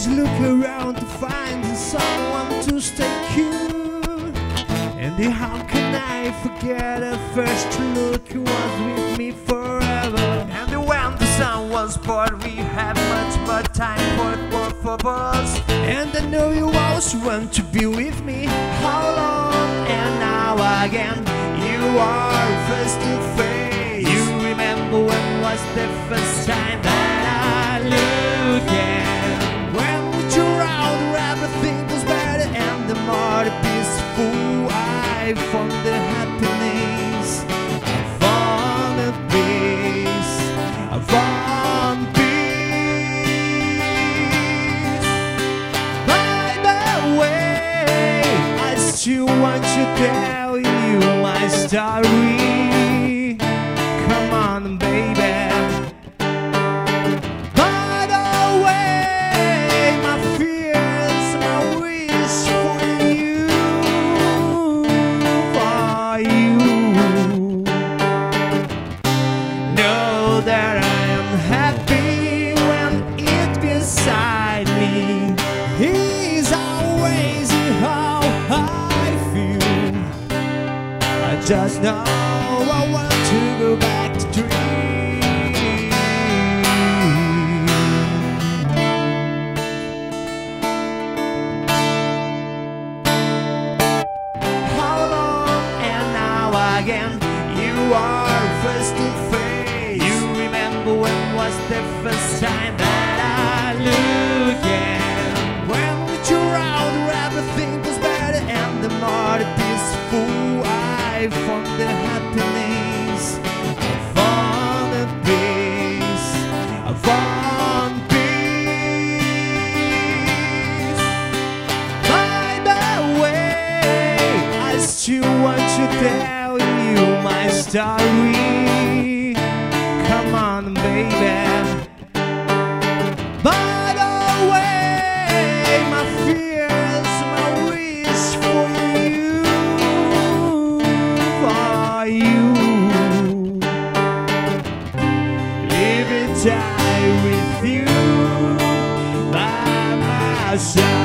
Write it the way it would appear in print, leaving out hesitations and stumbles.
always look around to find someone to stay cool. And how can I forget the first look who was with me forever? And when the sun was poured, we had much more time for both of us. And I know you always want to be with me. How long? And now again, you are face to face. You remember when was the first time that I looked at? When we were out, everything was better, and the more peaceful I found the happiness. I found the peace. I found peace. By the way, I still want to tell you my story. Come on, baby. By the way, my fears, my wish for you, for you. Know that I am happy when it's beside me. He's always how I feel. I just know I want to go back to dream. How long? And now again, you are face to face. You remember when was the first time that I looked at? When we were out, everything was better, and the more peaceful I found the happiness. I found the peace. I found peace. By the way, I still want to tell you my story. Come on, baby. By the way, my fears, my wish for you, for you. Live it die with you by my side.